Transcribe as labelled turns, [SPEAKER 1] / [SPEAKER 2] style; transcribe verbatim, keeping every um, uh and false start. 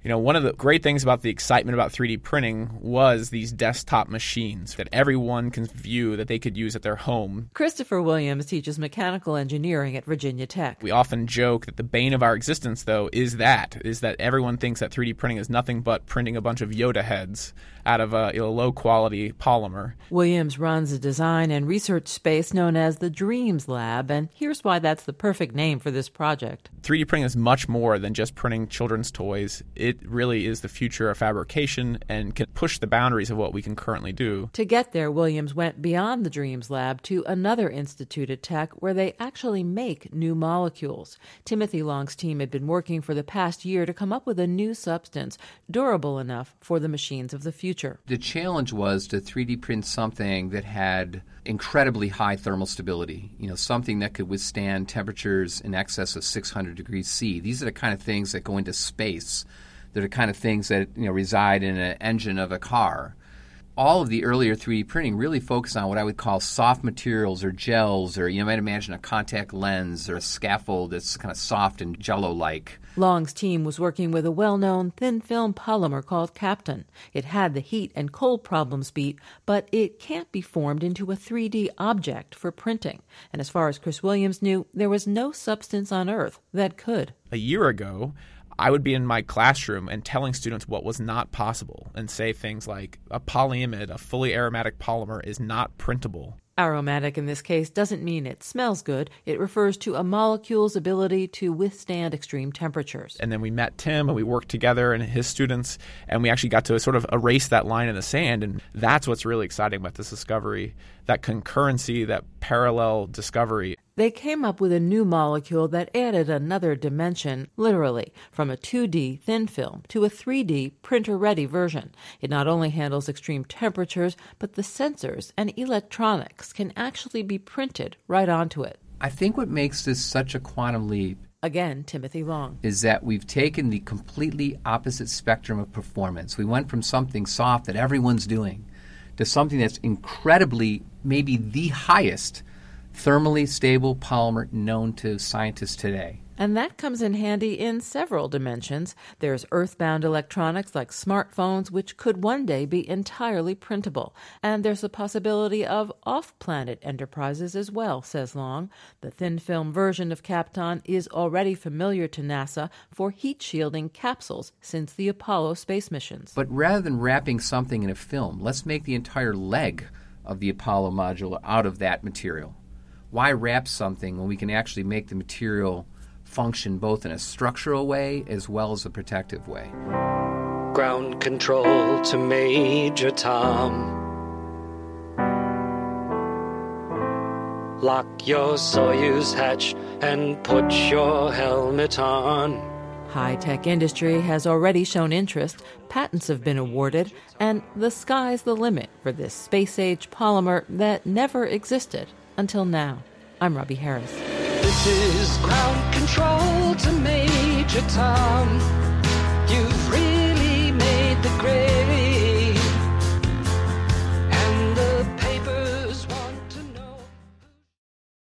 [SPEAKER 1] You know, one of the great things about the excitement about three D printing was these desktop machines that everyone can view that they could use at their home.
[SPEAKER 2] Christopher Williams teaches mechanical engineering at Virginia Tech.
[SPEAKER 1] We often joke that the bane of our existence, though, is that, is that everyone thinks that three D printing is nothing but printing a bunch of Yoda heads out of a, a low-quality polymer.
[SPEAKER 2] Williams runs a design and research space known as the Dreams Lab, and here's why that's the perfect name for this project.
[SPEAKER 1] three D printing is much more than just printing children's toys. It really is the future of fabrication and can push the boundaries of what we can currently do.
[SPEAKER 2] To get there, Williams went beyond the Dreams Lab to another institute at Tech where they actually make new molecules. Timothy Long's team had been working for the past year to come up with a new substance durable enough for the machines of the future.
[SPEAKER 3] The challenge was to three D print something that had incredibly high thermal stability, you know, something that could withstand temperatures in excess of six hundred degrees C. These are the kind of things that go into space. They're the kind of things that, you know, reside in an engine of a car. All of the earlier three D printing really focused on what I would call soft materials or gels, or you might imagine a contact lens or a scaffold that's kind of soft and jello-like.
[SPEAKER 2] Long's team was working with a well-known thin-film polymer called Kapton. It had the heat and cold problems beat, but it can't be formed into a three D object for printing. And as far as Chris Williams knew, there was no substance on Earth that could.
[SPEAKER 1] A year ago, I would be in my classroom and telling students what was not possible and say things like a polyimide, a fully aromatic polymer, is not printable.
[SPEAKER 2] Aromatic in this case doesn't mean it smells good. It refers to a molecule's ability to withstand extreme temperatures.
[SPEAKER 1] And then we met Tim and we worked together and his students, and we actually got to sort of erase that line in the sand. And that's what's really exciting about this discovery, that concurrency, that parallel discovery.
[SPEAKER 2] They came up with a new molecule that added another dimension, literally, from a two D thin film to a three D printer-ready version. It not only handles extreme temperatures, but the sensors and electronics can actually be printed right onto it.
[SPEAKER 3] I think what makes this such a quantum leap,
[SPEAKER 2] again, Timothy Long,
[SPEAKER 3] is that we've taken the completely opposite spectrum of performance. We went from something soft that everyone's doing to something that's incredibly, maybe the highest thermally stable polymer known to scientists today.
[SPEAKER 2] And that comes in handy in several dimensions. There's earthbound electronics like smartphones, which could one day be entirely printable. And there's the possibility of off-planet enterprises as well, says Long. The thin-film version of Kapton is already familiar to NASA for heat-shielding capsules since the Apollo space missions.
[SPEAKER 3] But rather than wrapping something in a film, let's make the entire leg of the Apollo module out of that material. Why wrap something when we can actually make the material function both in a structural way as well as a protective way?
[SPEAKER 4] Ground control to Major Tom. Lock your Soyuz hatch and put your helmet on.
[SPEAKER 2] High-tech industry has already shown interest, patents have been awarded, and the sky's the limit for this space-age polymer that never existed until now. I'm Robbie Harris.
[SPEAKER 4] This is ground control to Major Tom. You've reached